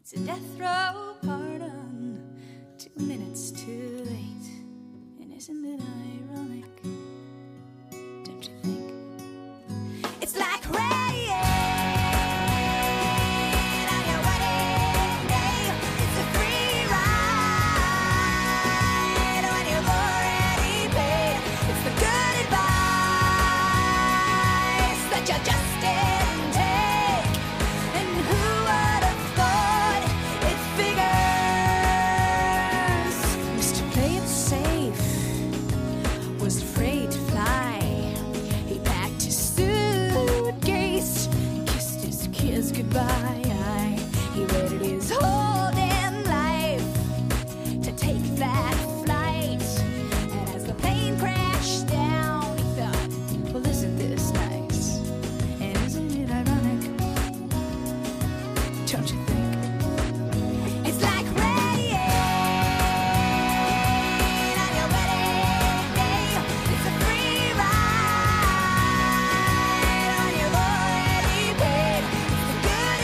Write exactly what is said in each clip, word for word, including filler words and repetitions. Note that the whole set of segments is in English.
It's a death row pardon, two minutes too late. And isn't it ironic? Don't you think? It's like rain on your wedding day. It's a free ride when you've already paid. It's the good advice that you just didn't take. And who would have thought it figures? Mister Play It Safe was afraid to fly. He packed his suitcase, kissed his kids goodbye. He waited his whole damn life to take that flight. And as the plane crashed down, he thought, well, isn't this nice? And isn't it ironic? Don't you think? It's like rain on your wedding day. It's a free ride when you've already paid. It's the good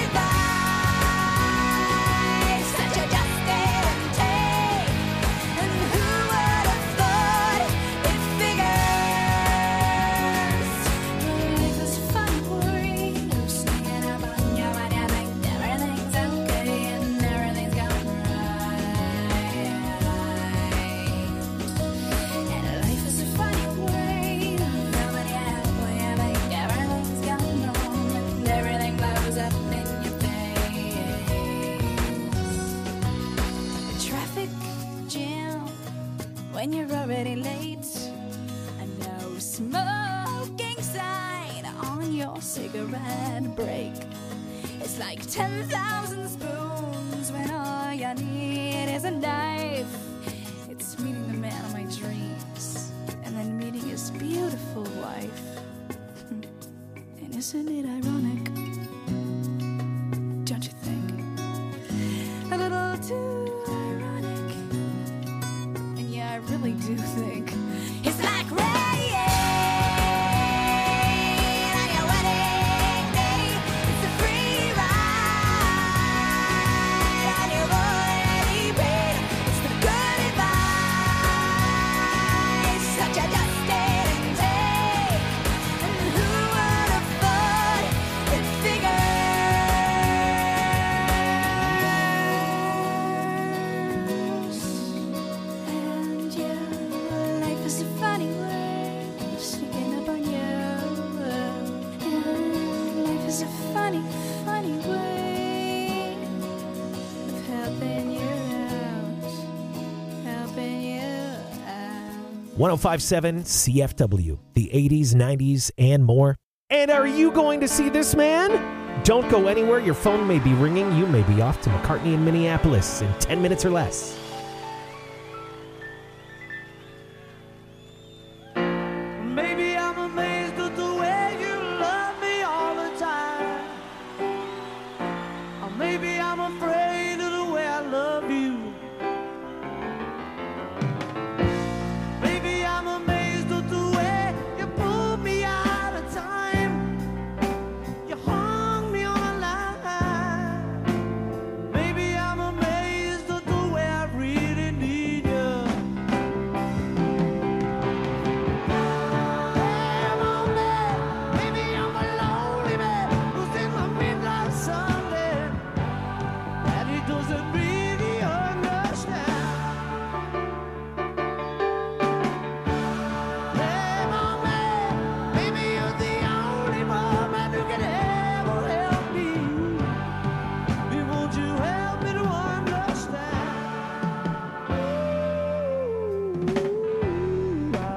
advice that you just didn't take. And who would have thought it figures? Life is fun, worrying, sneaking up on you when you think everything's okay and everything's going right. And life is a funny way, nobody halfway, I think everything's gone wrong and everything blows up in your face. The traffic jam when you're already late. A no smoking sign on your cigarette break. It's like ten thousand spoons when all you need is a knife. It's meeting the man of my dreams and then meeting his beautiful wife. And isn't it ironic? Don't you think? A little too ironic. And yeah, I really do think it's like rain on your wedding day. It's a free ride and you've already paid. It's the good advice that you just didn't take. And who would have thought it figures? And yeah, life is a funny way of sneaking up on you. And life is a funny, funny way of helping you out, helping you out. one oh five point seven C F W, the eighties, nineties, and more. And are you going to see this man? Don't go anywhere. Your phone may be ringing. You may be off to McCartney in Minneapolis in ten minutes or less. Maybe I'm amazed at the way you love me all the time. Or maybe I'm afraid of the way I love you. Maybe I'm amazed at the way you pulled me out of time. You hung me on a line. Maybe I'm amazed at the way I really need you. Damn on that. Maybe I'm a lonely man who's in my midlife Sunday, and he doesn't really understand. Damn on that. Maybe you're the only woman who can ever help me. Baby, won't you help me to understand? Ooh, ah.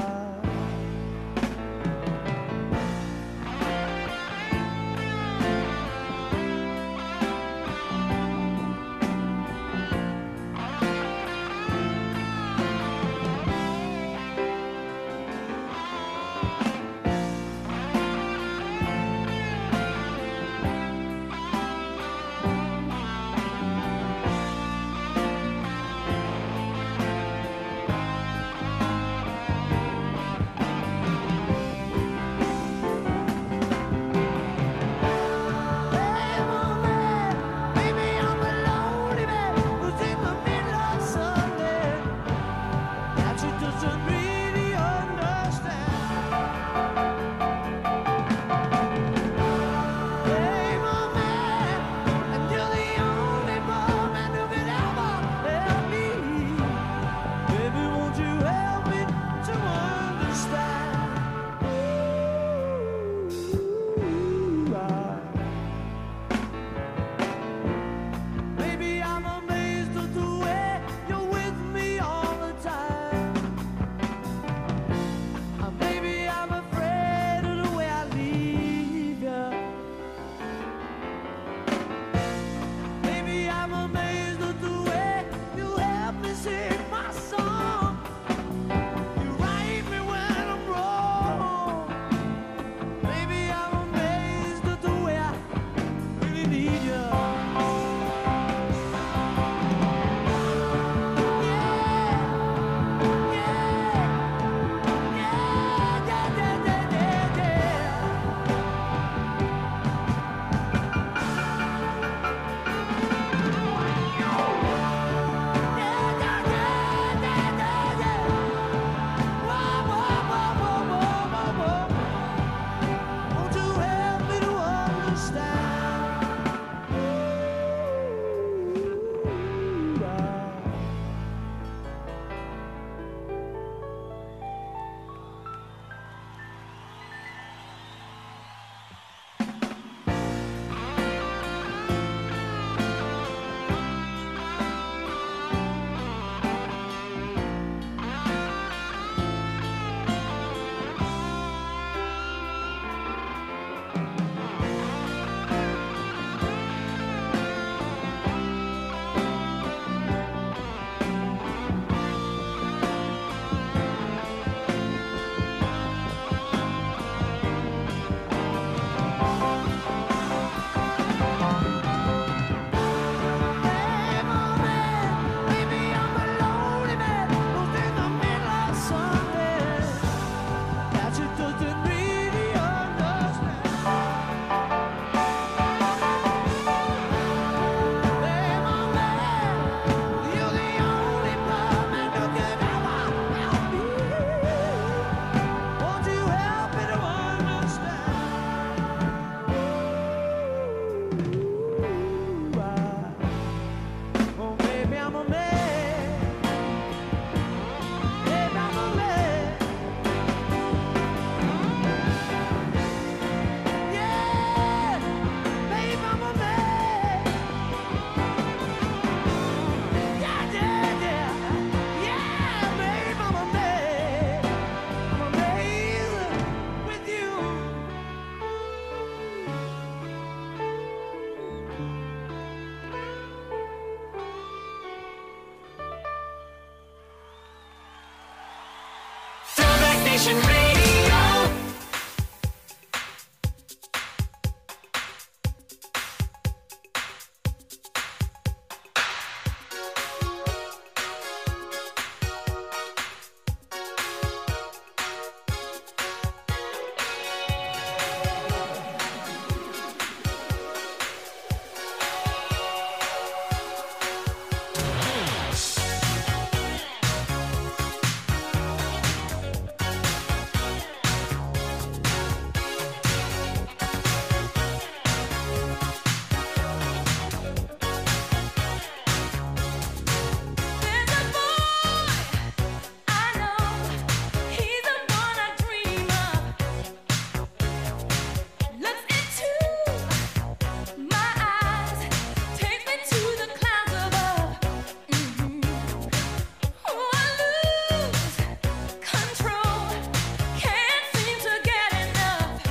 Passion Radio. There's a boy I know, he's the one I dream of. Looks into my eyes, takes me to the clouds above. Oh, I lose control, can't seem to get enough.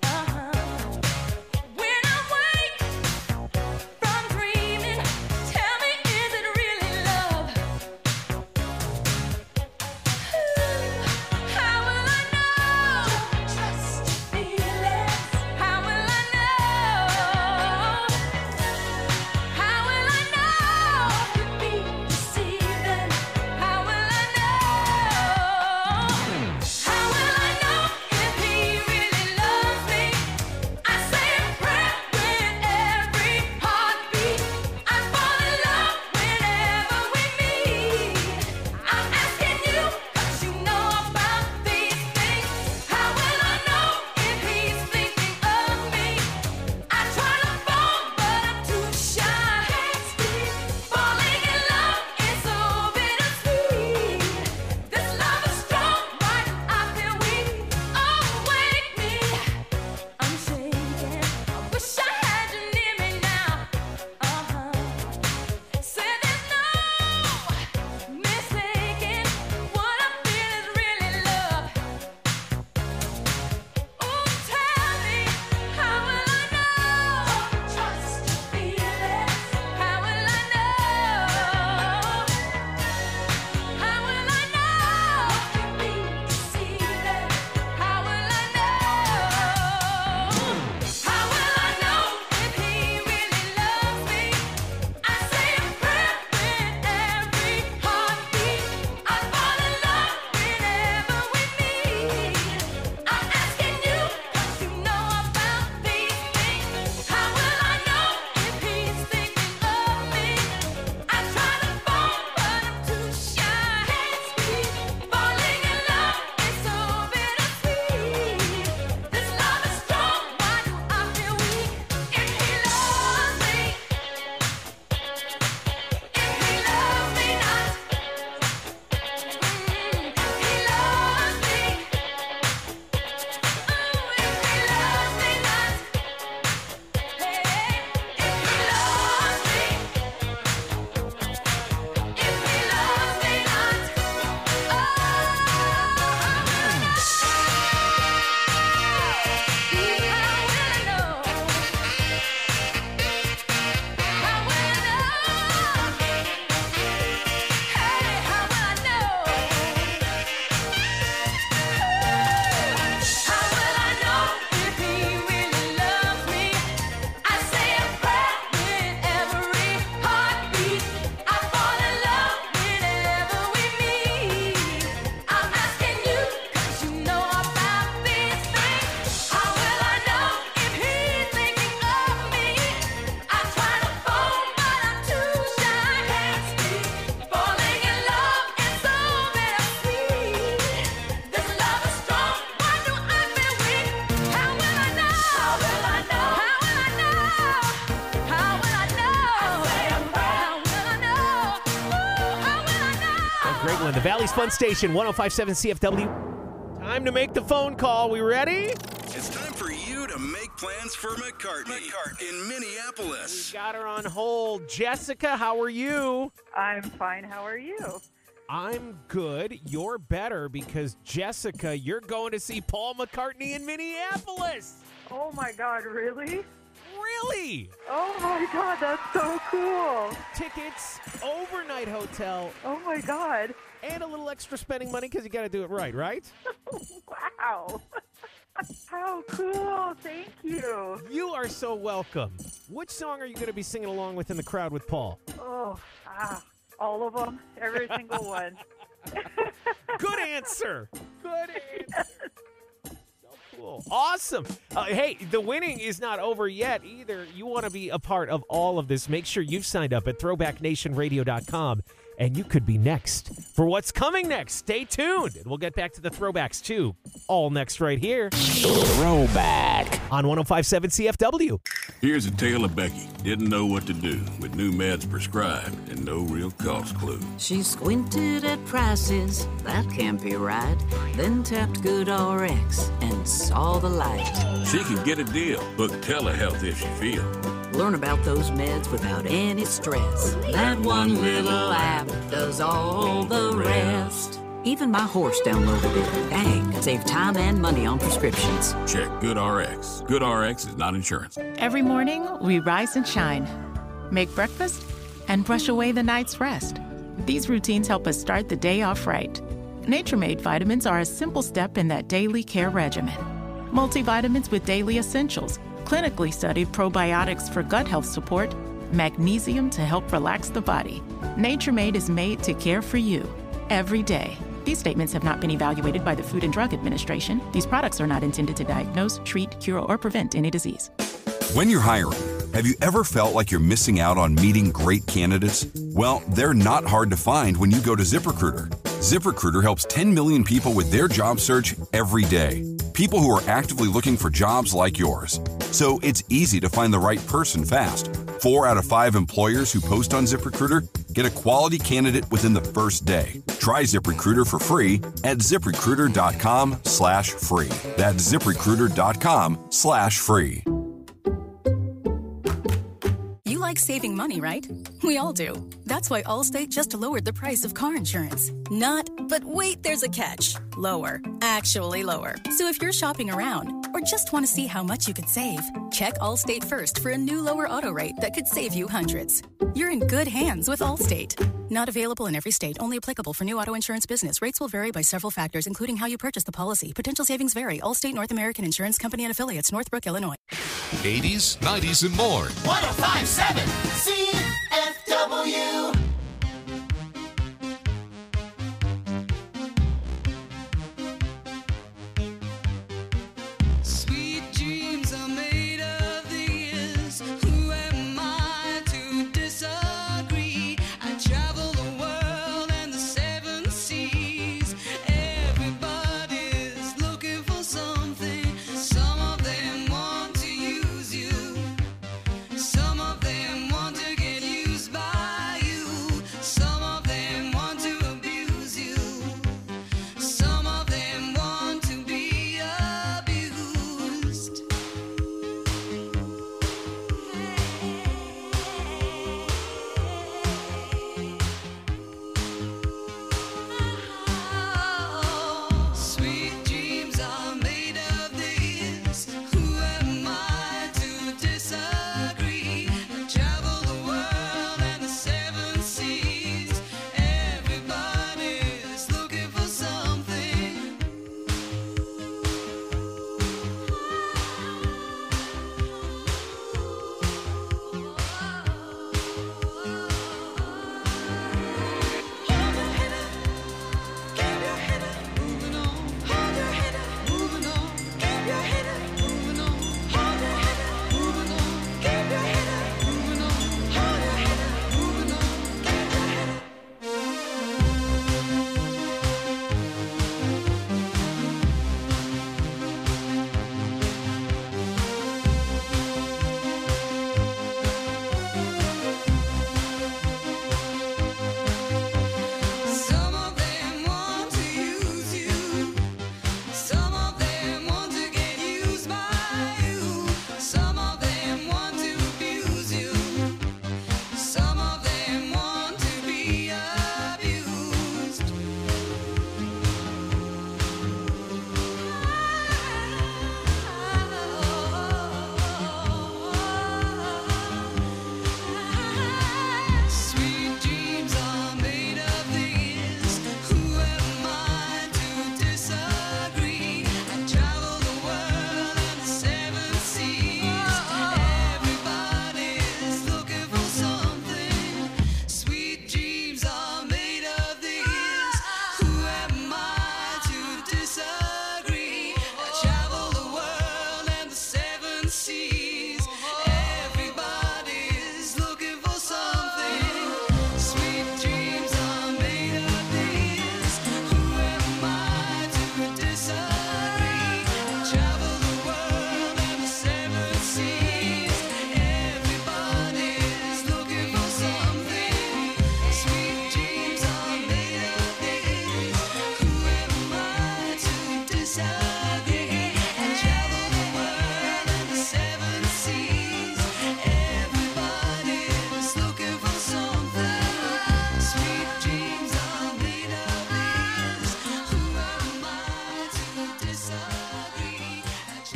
When I wake from dreaming, tell me, is it really love? How will I know? Just feel it. How will I know? How will I know? Could be deceiving. How will I know? How will I know if he really loves me? I say a prayer with every heartbeat. I fall in love whenever we meet. I'm asking you, 'cause you know about these things. How will I know if he's thinking of me? I try to fall, but I'm too shy. Falling in love is so bittersweet. This love is strong, but I feel weak. Oh, wake me. I'm shaking. I wish I had you near me now. Uh-huh. Said there's no mistaking what I feel is really love. Oh, tell me, how will I know? Just feel it. How will I know? How will I know? Could be deceiving. How will I know? How will I know if he really loves me? I say a prayer with every heartbeat. I fall in love whenever we meet. I'm asking you, 'cause you know about these things. How will I know if he's thinking of me? I try to fall, but I'm too shy. Falling in love is so bittersweet. This love is strong, why do I feel weak? If he loves me, if he loves me not, if he loves me, oh, if he loves me not, hey, if he loves me, if he loves me not, oh, Great one. The Valley's Fun Station, one oh five point seven C F W. Time to make the phone call. We ready? It's time for you to make plans for McCartney, McCartney. in Minneapolis. We got her on hold. Jessica, how are you? I'm fine. How are you? I'm good. You're better because, Jessica, you're going to see Paul McCartney in Minneapolis. Oh, my God, really? Really? Oh my God, that's so cool. Tickets, overnight hotel, Oh my God. and a little extra spending money because you got to do it right, right? Wow. How cool. Thank you. You are so welcome. Which song are you going to be singing along with in the crowd with Paul? Oh, ah, all of them. Every single one. Good answer. Good answer. So cool. Awesome. Uh, hey, the winning is not over yet either. You want to be a part of all of this. Make sure you've signed up at throwback nation radio dot com, and you could be next for what's coming next. Stay tuned. And we'll get back to the throwbacks, too. All next right here. Throwback on one oh five point seven C F W. Here's a tale of Becky. Didn't know what to do with new meds prescribed and no real cost clue. She squinted at prices, that can't be right. Then tapped GoodRx and saw the light. She could get a deal. Book telehealth if she feel. Learn about those meds without any stress. That one little app does all the rest. Even my horse downloaded it. Dang, save time and money on prescriptions. Check GoodRx. GoodRx is not insurance. Every morning, we rise and shine, make breakfast, and brush away the night's rest. These routines help us start the day off right. Nature-Made vitamins are a simple step in that daily care regimen. Multivitamins with daily essentials, clinically studied probiotics for gut health support, magnesium to help relax the body. Nature-Made is made to care for you every day. These statements have not been evaluated by the Food and Drug Administration. These products are not intended to diagnose, treat, cure, or prevent any disease. When you're hiring, have you ever felt like you're missing out on meeting great candidates? Well, they're not hard to find when you go to ZipRecruiter. ZipRecruiter helps ten million people with their job search every day. People who are actively looking for jobs like yours. So it's easy to find the right person fast. Four out of five employers who post on ZipRecruiter get a quality candidate within the first day. Try ZipRecruiter for free at ZipRecruiter.com slash free. That's ZipRecruiter.com slash free. You like saving money, right? We all do. That's why Allstate just lowered the price of car insurance. Not, but wait, there's a catch. Lower. Actually lower. So if you're shopping around or just want to see how much you could save, check Allstate first for a new lower auto rate that could save you hundreds. You're in good hands with Allstate. Not available in every state. Only applicable for new auto insurance business. Rates will vary by several factors, including how you purchase the policy. Potential savings vary. Allstate North American Insurance Company and Affiliates, Northbrook, Illinois. eighties, nineties, and more. one oh five point seven C F W. Sweet dreams are made of these. Who am I to disagree? I travel the world and the seven seas. Everybody's looking for something. Some of them want to use you. Some of them want to get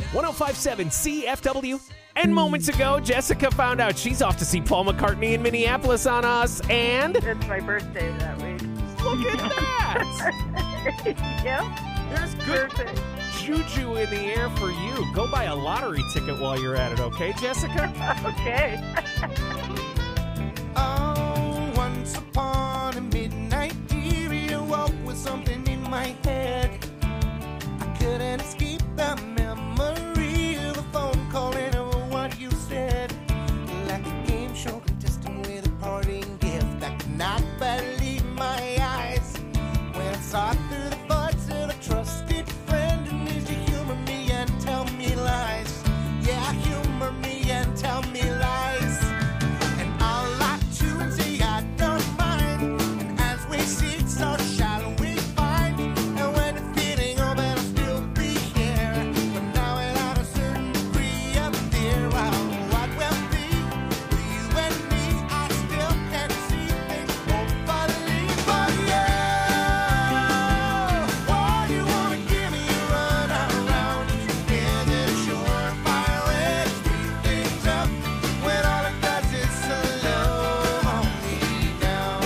one oh five point seven C F W. And moments ago, Jessica found out she's off to see Paul McCartney in Minneapolis on us, and... It's my birthday that week. Look at that! Yep. There's good Perfect. juju in the air for you. Go buy a lottery ticket while you're at it, okay, Jessica? Okay. Oh, once upon a midnight dear, you woke with something in my head. I couldn't escape the memory of a phone call and of what you said. Like a game show contestant with a parting gift. I could not believe my eyes when I saw through the thoughts of a trusted friend. And used to humor me and tell me lies. Yeah, humor me and tell me lies. And I'll lie to and say I don't mind. And as we seek, so shall we find. And when the feeling of it'll still be here, but now without a certain degree of fear. Well, what will be for you and me? I still can't see things hopefully for you. Why you wanna give me a run around? Is it a surefire way to speed things up when all it does is slow me down?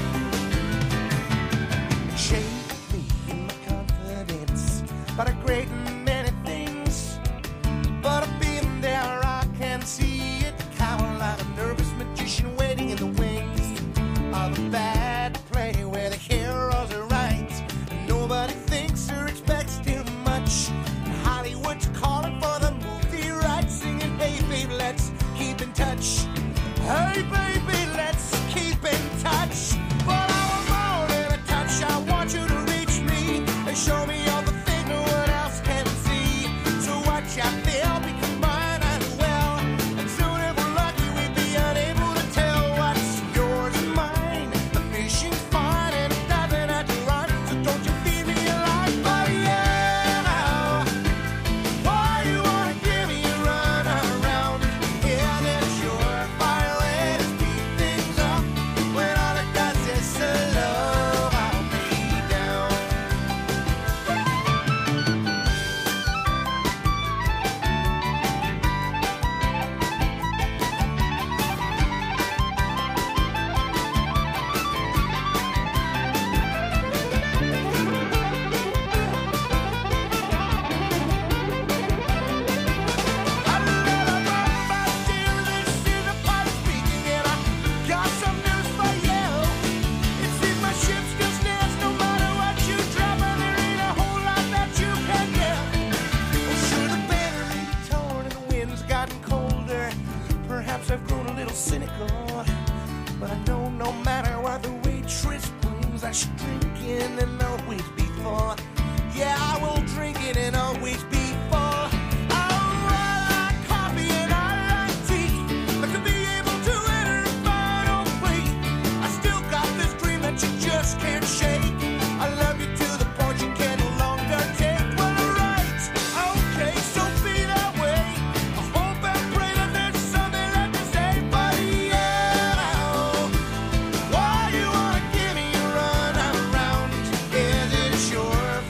Shake me in my confidence about a great many things, but I've been there, I can see it. Cower like a nervous magician waiting in the wings of a bad play where the heroes are right and nobody thinks or expects too much. And Hollywood's calling for the movie rights, singing, hey baby, let's keep in touch. Hey baby, let's keep in touch. But I want more than a touch. I want you to reach me and show me all the things no one else can see. So watch I feel become mine and well. And soon if we're lucky we'd be unable to tell what's yours and mine. The fishing's fine and it doesn't have to run. So don't you feed me alive, but yeah. Why you wanna give me a run around? Yeah, that's your fire way to speed things up when all it does is slow me down. Perhaps I've grown a little cynical, but I know no matter what the waitress brings, I should drink it and always be full. Yeah, I will drink it and always be full. I like coffee and I like tea, but to be able to enter a final plea, I still got this dream that you just can't shake. I love you to the point you can no longer take. Well, alright, okay, so be that way. I hope and pray that there's something left to say, but yeah. Why you wanna give me a run around? Is it a surefire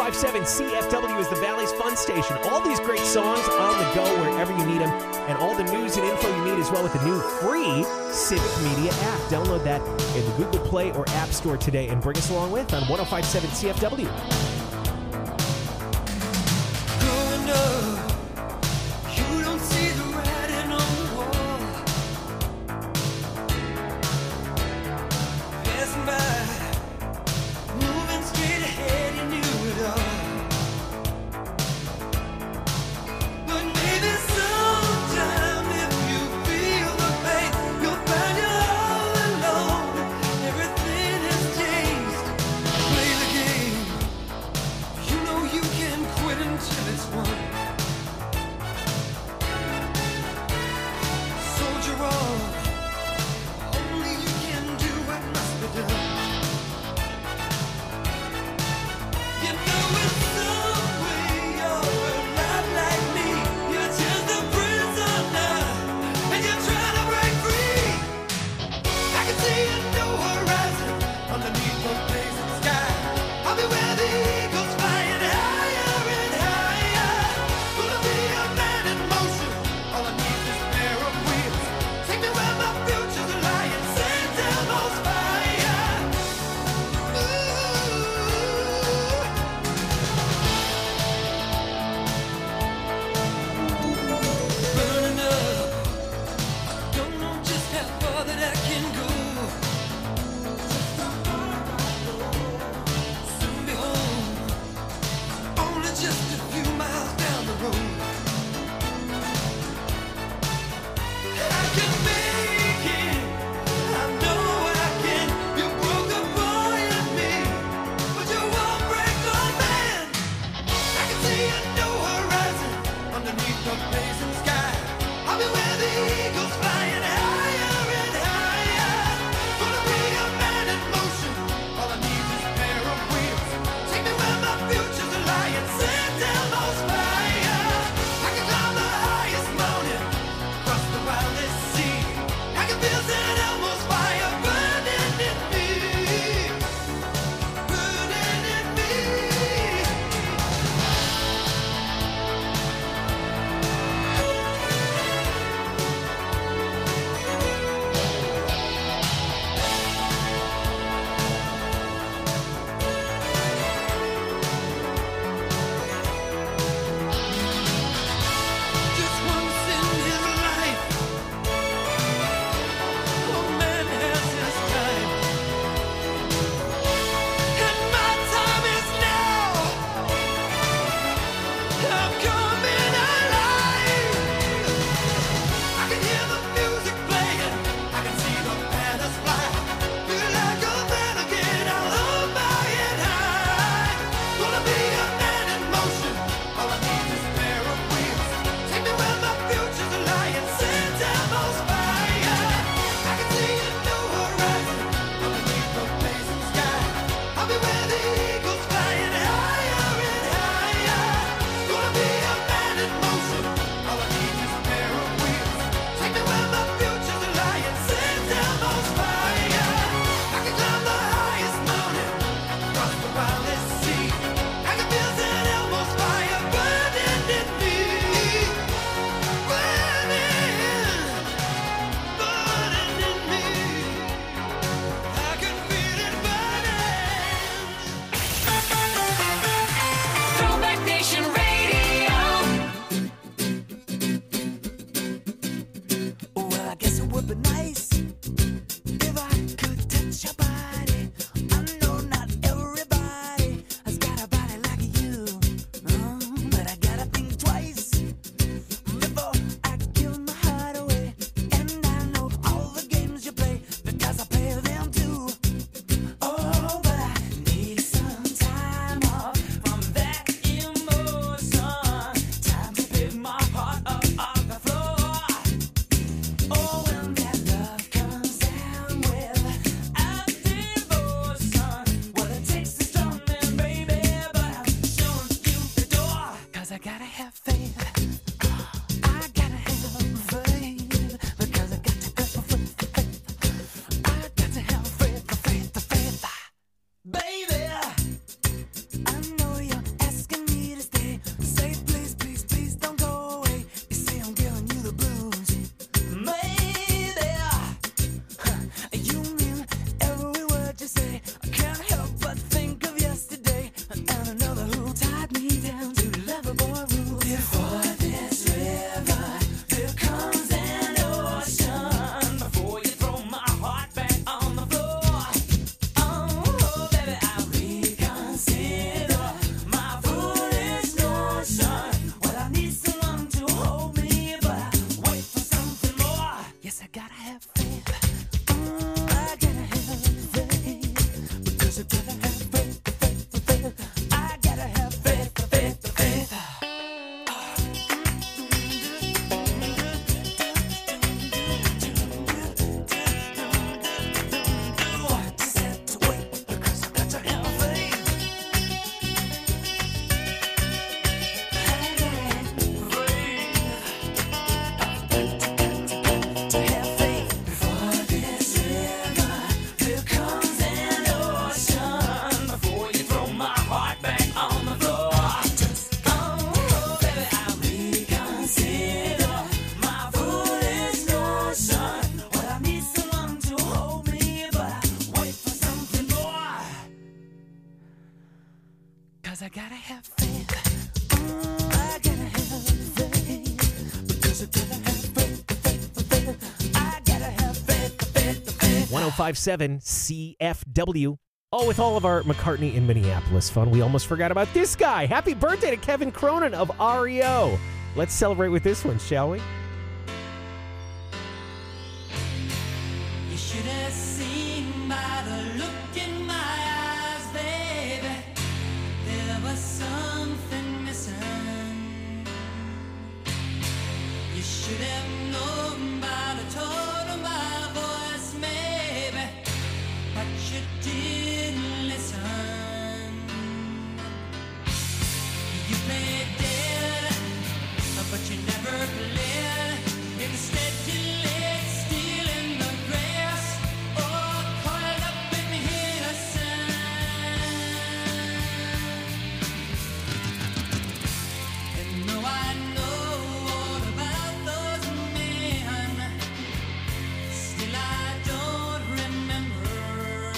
five point seven C F W is the Valley's fun station. All these great songs on the go wherever you need them, and all the news and info you need as well with the new free Civic Media app. Download that in the Google Play or App Store today and bring us along with on one oh five point seven C F W. Growing up, you don't see the writing on the wall. Passing by, moving straight ahead, you knew it all. But maybe sometime if you feel the pain, you'll find you're all alone. Everything has changed. Play the game. You know you can quit until it's won. Soldier on. Only you can do what must be done. You know in some way you're alive like me. You're just a prisoner, and you're trying to break free. I can see a new horizon underneath the blazing sky. I'll be where the eagles flying higher and higher. Gonna be a man in motion. All I need is a pair of wheels. Take me where my future's lying. Send down those fire. Burning up. Don't know just how far that I can go. Soon be home. Only just a few miles down the road. I can make it. I know I can. You broke a boy in me, but you won't break the man. I can see a new horizon underneath the blazing sky. I'll be where the eagles flying higher and higher. Gonna be a man in motion. All I need is a pair of wheels. Take me where my future's lying. Send down those fire. I can climb the highest mountain, cross the wildest sea. I can feel San Elmo's fire burning in me, burning in me. Just once in his life, a man has his time, and my time is now. I'm coming alive. I can hear the music playing, I can see the banners fly. Feel like a man again, I'll hold my head high. Gonna be a man in motion. All I need is a pair of wheels. Take me where my future's lying. Send down those fire. I can see a new horizon underneath the blazing sky. I'll be where the eagles flying higher and higher. Gonna be a man in motion. All I need is a pair of wheels. Take me where my future's lying. Send down those fire. I can climb the highest mountain, cross the wildest sea. I can feel San Elmo's fire burning in me, burning, burning in me. I can feel it burning. Throwback Nation Radio. Well, I guess it would be nice if I could touch your body. I know not everybody has got a body like you, oh, but I gotta think twice before I give my heart away. And I know all the games you play because I play them too. Oh, but I need some time off from that emotion. Time to pick my heart up off the floor. Oh, when that love Yes, I gotta have faith. Mm, I gotta have faith. Because I gotta have faith, faith, faith. I gotta have faith, faith, faith. I gotta have faith. Mm, I gotta have faith. Because I gotta have faith, faith, faith. I gotta have faith, faith, faith. one oh five point seven C F W. Oh, with all of our McCartney in Minneapolis fun, we almost forgot about this guy. Happy birthday to Kevin Cronin of R E O. Let's celebrate with this one, shall we? You should have seen by the look in my eyes, baby. There was something missing. You should have known by the tone of my voice, maybe, but you didn't listen. You played dead, but you never played. Instead, you laid still in the grass, or coiled up in innocence. And though I know all about those men, still I don't remember.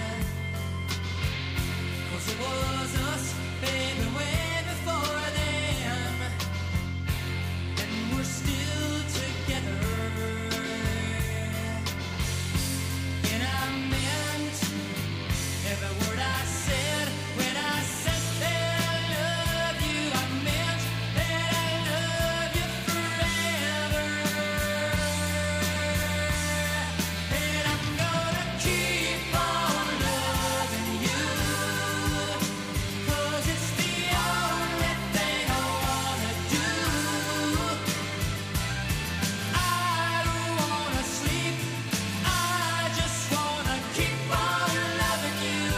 'Cause it was us, baby, way before then, and we're still together. And I meant every word I said when I said that I love you. I meant that I love you forever. And I'm gonna keep on loving you, 'cause it's the only thing I wanna do. I don't wanna sleep, I just wanna keep on loving you.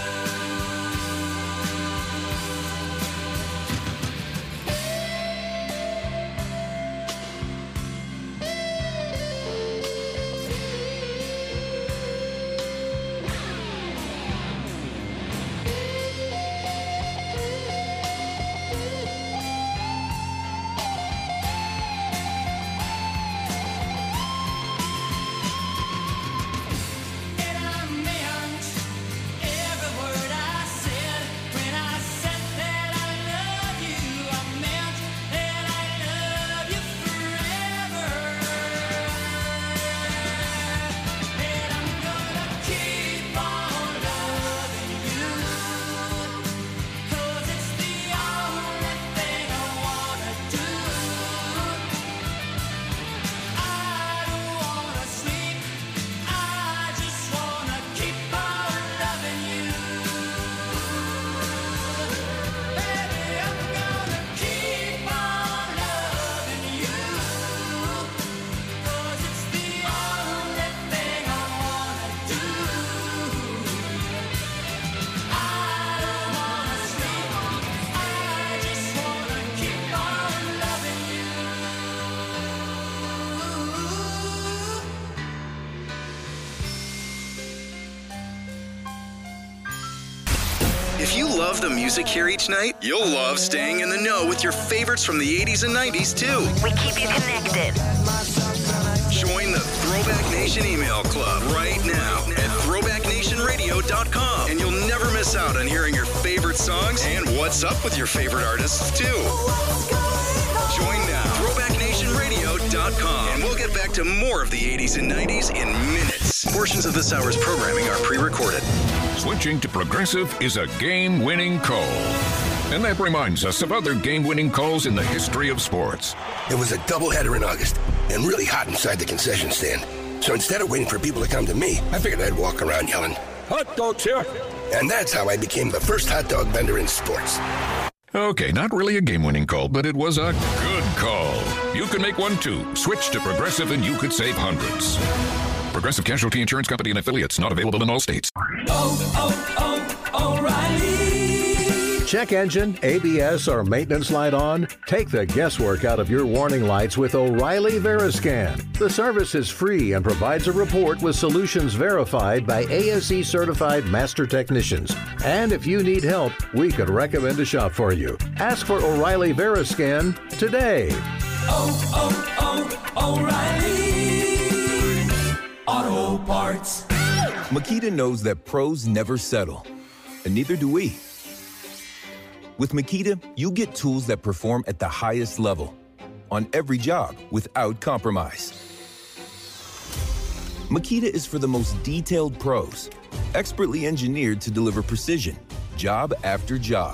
And I meant every word I said when I said that I love you. I meant that I love you forever. And I'm gonna keep on loving you, 'cause it's the only thing I wanna do. I don't wanna sleep, I just wanna keep on loving you. Baby, I'm gonna keep on loving you, 'cause it's the only thing I wanna do. I don't wanna sleep, I just wanna keep on loving you. If you love the music here each night, you'll love staying in the know with your favorites from the eighties and nineties, too. We keep you connected. Join the Throwback Nation email club right now at throwback nation radio dot com, and you'll never miss out on hearing your favorite songs and what's up with your favorite artists, too. Join now, throwback nation radio dot com, and we'll get back to more of the eighties and nineties in minutes. Portions of this hour's programming are pre-recorded. Switching to Progressive is a game-winning call. And that reminds us of other game-winning calls in the history of sports. It was a doubleheader in August, and really hot inside the concession stand. So instead of waiting for people to come to me, I figured I'd walk around yelling, "Hot dogs here!" And that's how I became the first hot dog vendor in sports. Okay, not really a game-winning call, but it was a good call. You can make one too. Switch to Progressive and you could save hundreds. Progressive Casualty Insurance Company and affiliates, not available in all states. Oh, oh, oh, O'Reilly. Check engine, A B S, or maintenance light on? Take the guesswork out of your warning lights with O'Reilly Veriscan. The service is free and provides a report with solutions verified by A S E certified master technicians. And if you need help, we could recommend a shop for you. Ask for O'Reilly Veriscan today. Oh, oh, oh, O'Reilly Auto Parts. Makita knows that pros never settle, and neither do we. With Makita, you get tools that perform at the highest level on every job without compromise. Makita is for the most detailed pros, expertly engineered to deliver precision, job after job.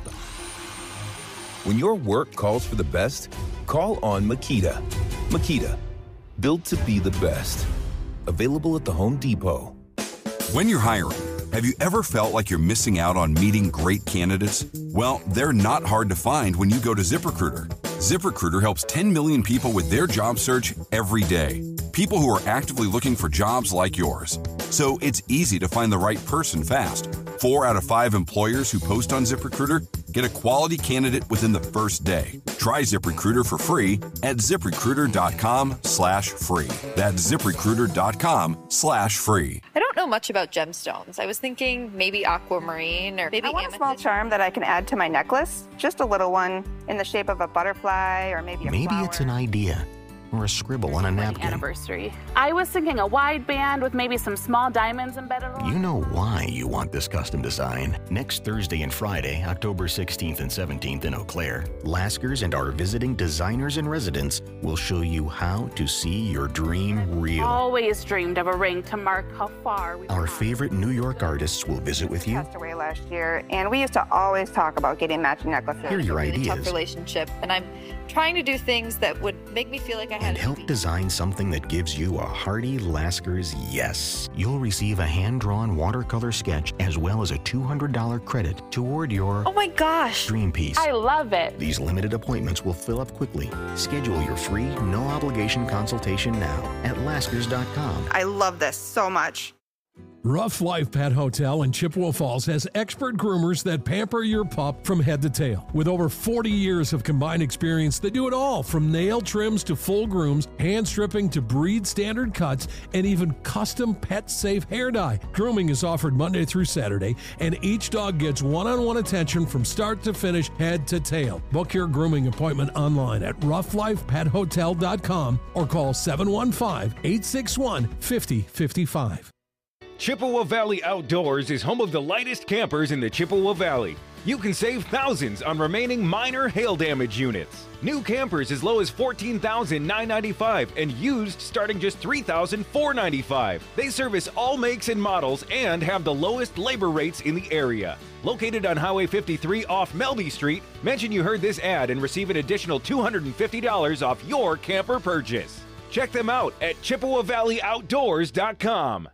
When your work calls for the best, call on Makita. Makita, built to be the best. Available at the Home Depot. When you're hiring, have you ever felt like you're missing out on meeting great candidates? Well, they're not hard to find when you go to ZipRecruiter. ZipRecruiter helps ten million people with their job search every day. People who are actively looking for jobs like yours. So it's easy to find the right person fast. Four out of five employers who post on ZipRecruiter get a quality candidate within the first day. Try ZipRecruiter for free at ZipRecruiter.com slash free. That's ZipRecruiter.com slash free. I don't know much about gemstones. I was thinking maybe aquamarine or maybe I want amethyst. a small charm that I can add to my necklace. Just a little one in the shape of a butterfly or maybe a Maybe flower. it's an idea or a scribble on a napkin. Anniversary. I was thinking a wide band with maybe some small diamonds embedded along. You know why you want this custom design. Next Thursday and Friday, October sixteenth and seventeenth in Eau Claire, Laskers and our visiting designers and residents will show you how to see your dream real. Always dreamed of a ring to mark how far we've Our come. favorite New York artists will visit with you. Passed away last year, and we used to always talk about getting matching necklaces. Hear your a really tough ideas relationship, and I'm trying to do things that would make me feel like I had and help design something that gives you a hearty Laskers yes. You'll receive a hand-drawn watercolor sketch as well as a two hundred dollars credit toward your Oh my gosh! dream piece. I love it. These limited appointments will fill up quickly. Schedule your free, no-obligation consultation now at Laskers dot com. I love this so much. Rough Life Pet Hotel in Chippewa Falls has expert groomers that pamper your pup from head to tail. With over forty years of combined experience, they do it all from nail trims to full grooms, hand stripping to breed standard cuts, and even custom pet-safe hair dye. Grooming is offered Monday through Saturday, and each dog gets one-on-one attention from start to finish, head to tail. Book your grooming appointment online at rough life pet hotel dot com or call seven one five, eight six one, five zero five five. Chippewa Valley Outdoors is home of the lightest campers in the Chippewa Valley. You can save thousands on remaining minor hail damage units. New campers as low as fourteen thousand nine hundred ninety-five dollars and used starting just three thousand four hundred ninety-five dollars. They service all makes and models and have the lowest labor rates in the area. Located on Highway fifty-three off Melby Street, mention you heard this ad and receive an additional two hundred fifty dollars off your camper purchase. Check them out at Chippewa Valley Outdoors dot com.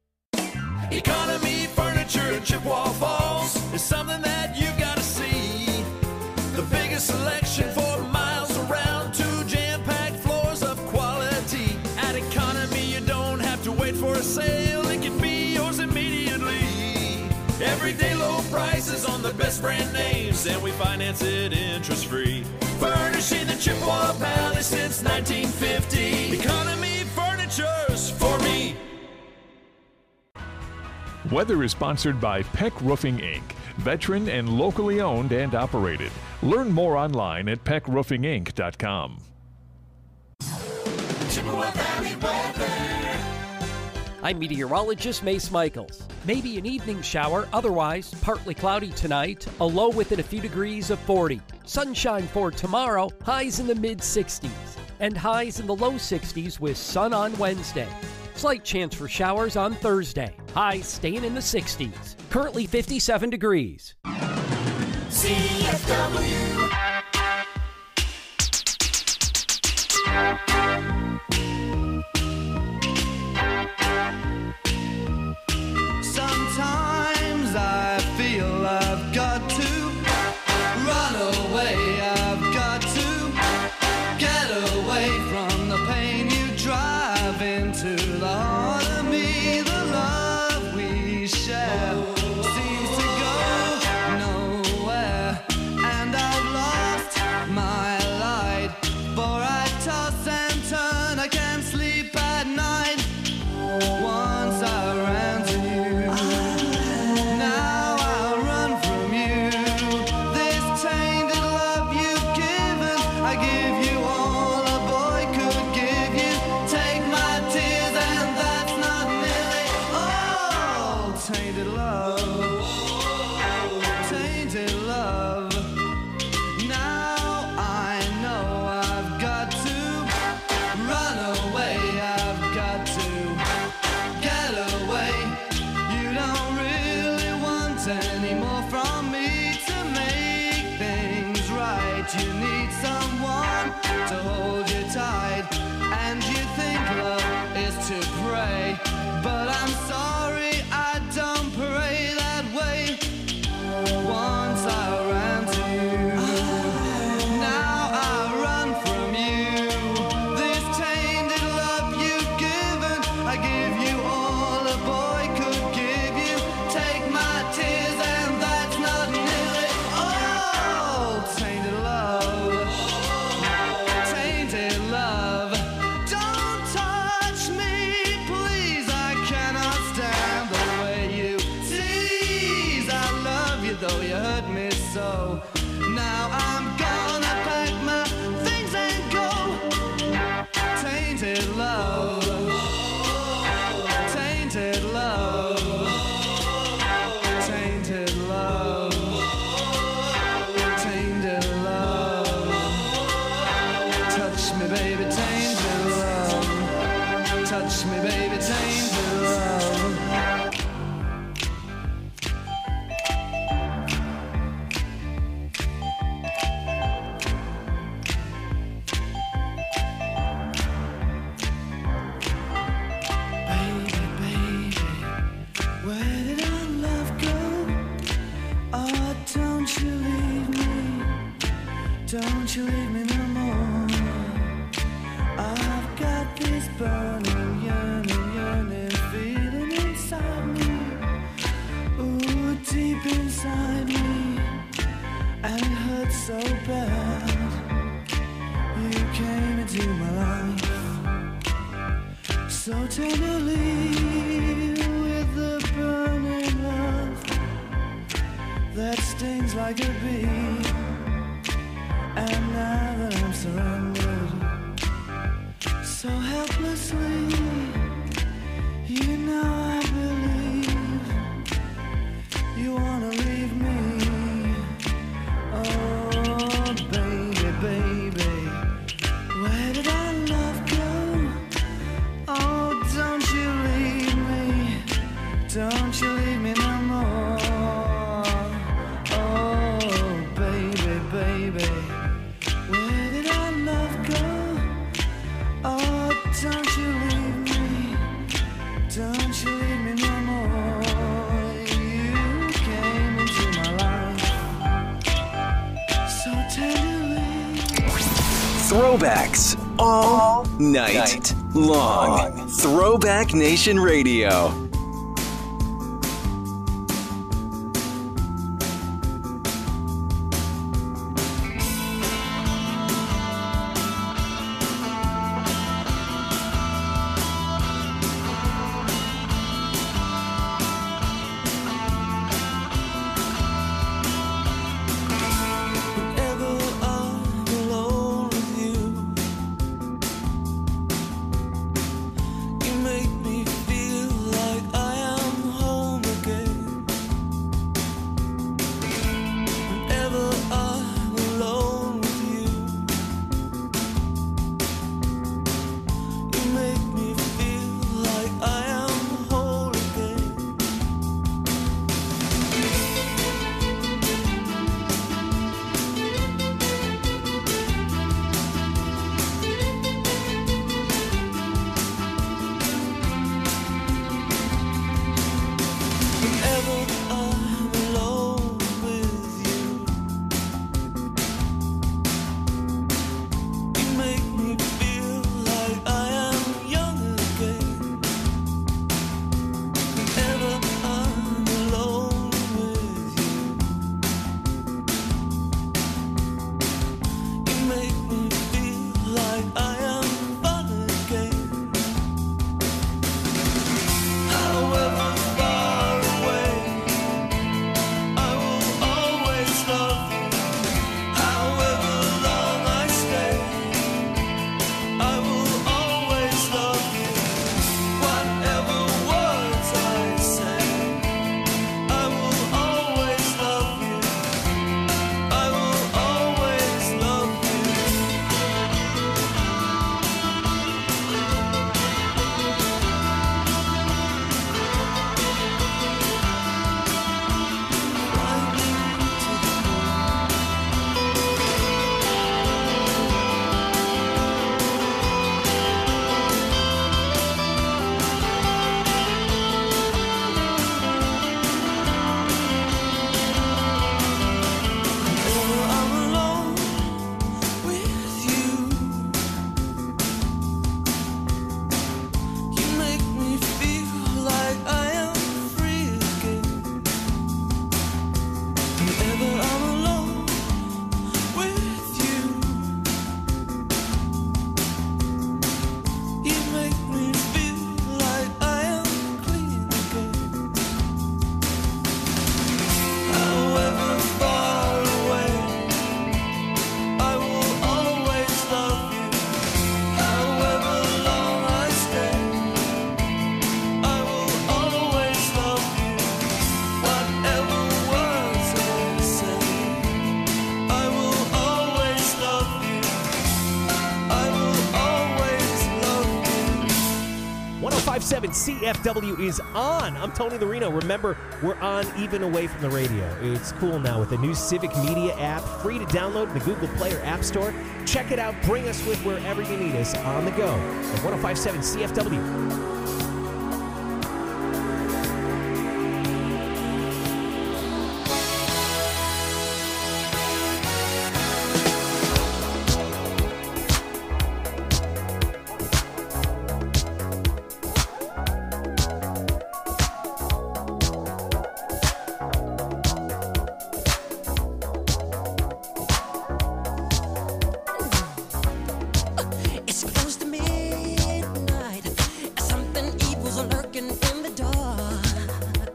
Economy Furniture in Chippewa Falls is something that you gotta see. The biggest selection for miles around, two jam-packed floors of quality. At Economy, you don't have to wait for a sale, it can be yours immediately. Everyday low prices on the best brand names, and we finance it interest-free. Furnishing the Chippewa Valley since nineteen fifty. Economy Furniture's for me. Weather is sponsored by Peck Roofing Incorporated, veteran and locally owned and operated. Learn more online at peck roofing inc dot com. Chippewa Valley weather. I'm meteorologist Mace Michaels. Maybe an evening shower, otherwise partly cloudy tonight, a low within a few degrees of forty. Sunshine for tomorrow, highs in the mid sixties, and highs in the low sixties with sun on Wednesday. Slight chance for showers on Thursday. Highs staying in the sixties. Currently fifty-seven degrees. C F W. into the heart of me. The love we share seems to go nowhere, and I've lost my light. For I toss and turn, I can't sleep at night. Once I ran to you, now I run from you. This tainted love you've given, I give you all a boy could give you. Take my tears and that's not nearly all. Tainted love, tainted love. Now I know I've got to run away. I've got to get away. You don't really want any more from me to make things right. You need someone to hold you tight, and you think love is to pray, but I'm sorry, I don't pray that way. Once I ran to you, now I run from you. This tainted love you've given, I give you all a boy could give you. Take my tears and that's not nearly all. Tainted love, tainted love. Don't touch me, please. I cannot stand the way you tease. I love you though you hurt me so. Now I'm gonna pack my things and go. Tainted love, tainted love, tainted love, tainted love. Touch me, baby, tainted love. Touch me, baby, tainted love. Baby, baby, where did our love go? Oh, don't you leave me, don't you leave me no more. I've got this burning, yearning, yearning feeling inside me. Ooh, deep inside me, and it hurts so bad. You came into my life so tenderly, with the burning love that stings like a bee. And now that I'm surrendered so helplessly, you know I believe you wanna leave me. Oh, baby, baby, where did our love go? Oh, don't you leave me, don't you leave me no more. Oh, baby, baby, where did our love go? Oh, don't you leave me, don't you leave me no more. You came into my life so tenderly. Throwbacks all night long. Throwback Nation Radio. Whenever I'm alone with you, you make me feel like five point seven C F W is on. I'm Tony the Reno. Remember, we're on even away from the radio. It's cool now with the new Civic Media app, free to download in the Google Play or App Store. Check it out. Bring us with wherever you need us on the go at one oh five point seven C F W. It's close to midnight. Something evil's lurking in the dark.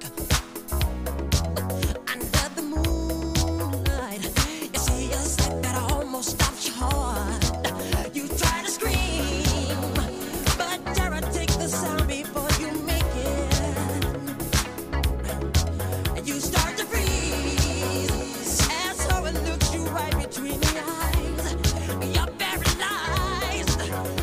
Under the moonlight, you see a sight that almost stops your heart. You try to scream, but terror takes the sound before you make it. You start to freeze, and so it looks you right between the eyes. You're paralyzed.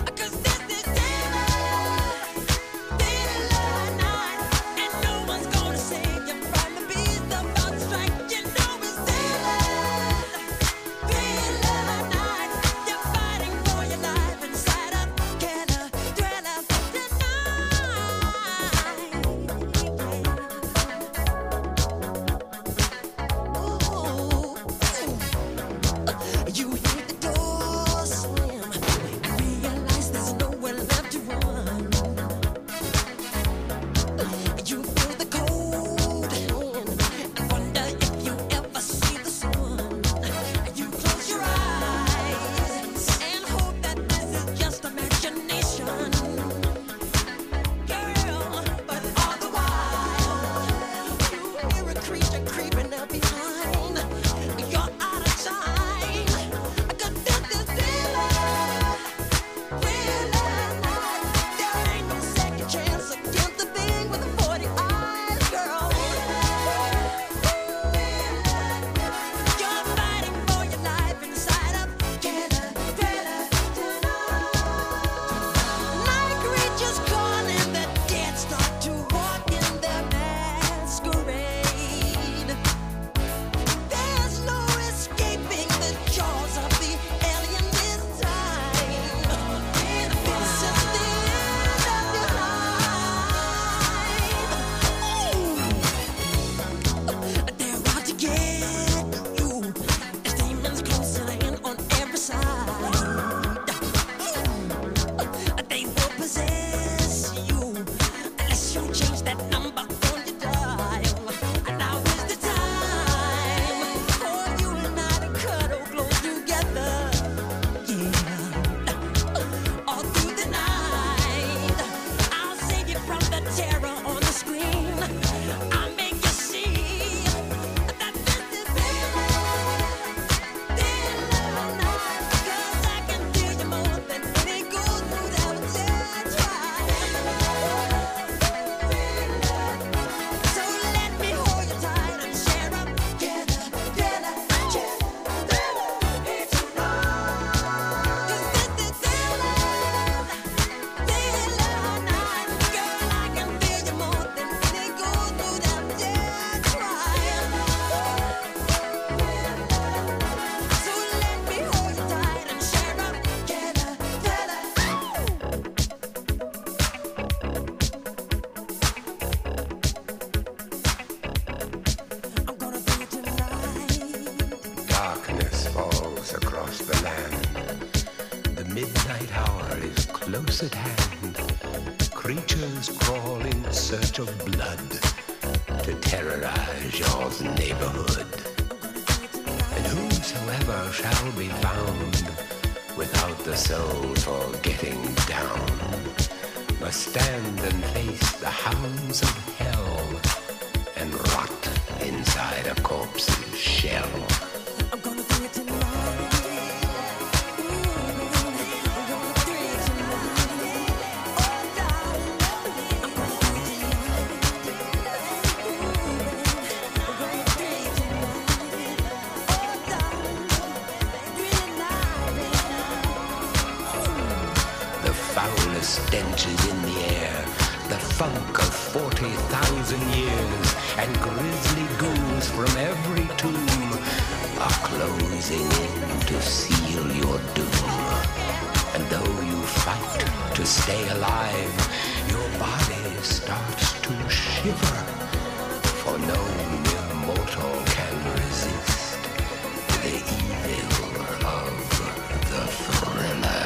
You hear the door slam and realize there's nowhere left to run. You feel the cold hand and wonder if you ever see the sun. You close your eyes and hope that this is just imagination. Girl, but all the while you hear a creature creeping up behind. You're out of time. There's no escaping the jaws of the alien this time. This is the end of your life. They're out to get you. There's demons closing in on every side. They will possess you unless you change that number on your dial. Now is the time for you and I to cuddle close together. Yeah. All through the night, I'll save you from the terror on the screen. I'll make you see that this is real night. 'Cause I can feel you more than any gold would ever try. So let me hold you tight and share up together, together, together. It's a love. This is the love, the love night. Girl, I can feel you more than any gold would ever try. So let me hold you tight and share up together, together. I'm gonna do it tonight. Darkness falls across the land. The midnight hour is close at hand. Creatures crawl in search of blood to terrorize your neighborhood. And whosoever shall be found without the soul for getting down must stand and face the hounds of hell and rot inside a corpse's shell. I'm gonna do it tonight. The foulest stench is in the air. funk of forty thousand years, and grisly ghouls from every tomb are closing in to seal your doom. And though you fight to stay alive, your body starts to shiver, for no mere mortal can resist the evil of the thriller.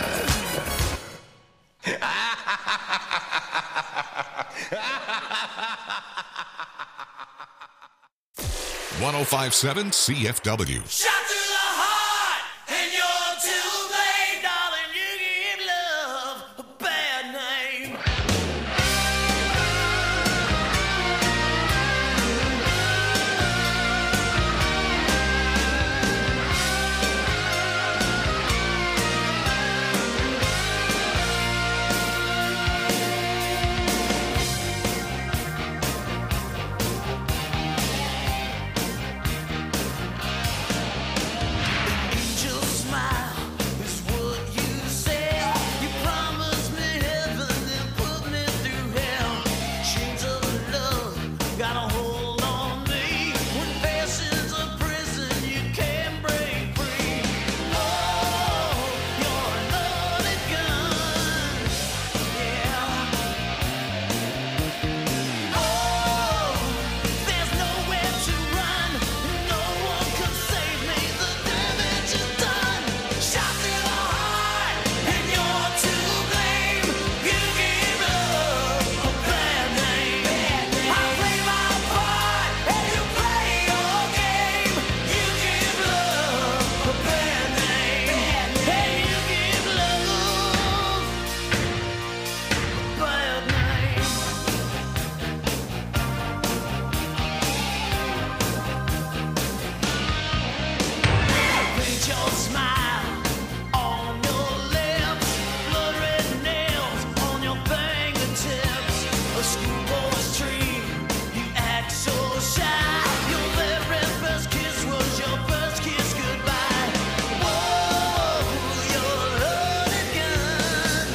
one oh five point seven C F W. Shot through the heart, and you're too late, darling. You give love a bad name. Angel smile is what you say. You promised me heaven, then put me through hell. Chains of love got a hold on me. When passions of prison you can't break free. Oh, you're a loaded gun. Yeah. Oh, there's nowhere to run. No one can save me. The damage is done. Shot through the heart, and you're to blame. You give love a bad name. I play my part, and you play your game. You give love a bad name. And you give love a bad name. Paint your smile on your lips, blood red nails on your fingertips. A schoolboy's dream, you act so shy. Your very first kiss was your first kiss goodbye. Whoa, you're a loaded gun.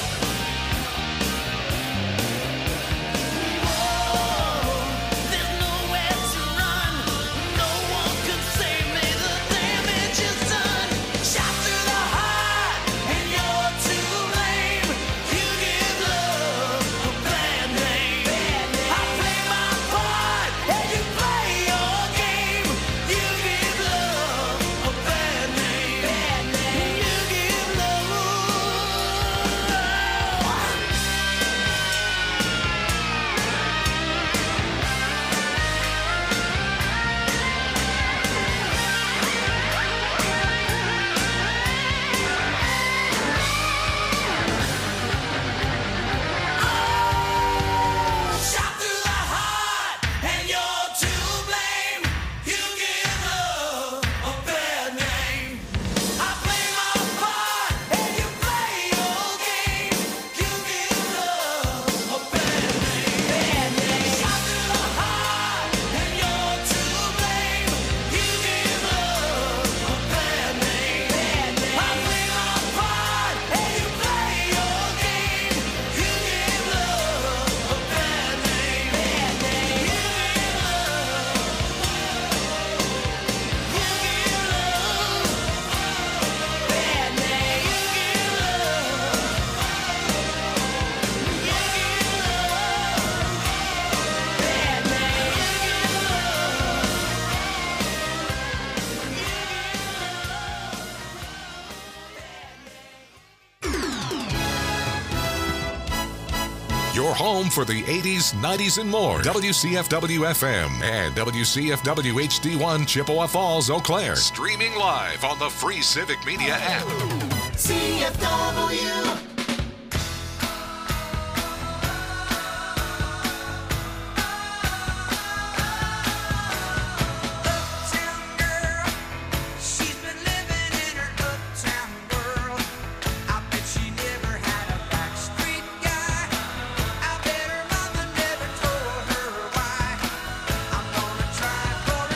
Whoa, there's nowhere to run. No one can save me. The damage is done. Shot through the heart, and you're to blame. You give love a bad name. I play my part, and you play your game. You give love a bad name. You give love. Shot through the heart, and you're to blame. You give love a bad name. I play my part, and you play your game. You give love a bad name. Shot through the heart, and you're to blame. You give love a bad name. I play my part, and you play your game. You give love a bad name. You give Your home for the eighties, nineties, and more. W C F W F M and W C F W H D one Chippewa Falls, Eau Claire. Streaming live on the free Civic Media app. C F W